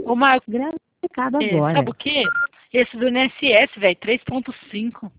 Ô, Marco, Grande mercado agora. sabe o quê? Esse do INSS, velho, 3,5.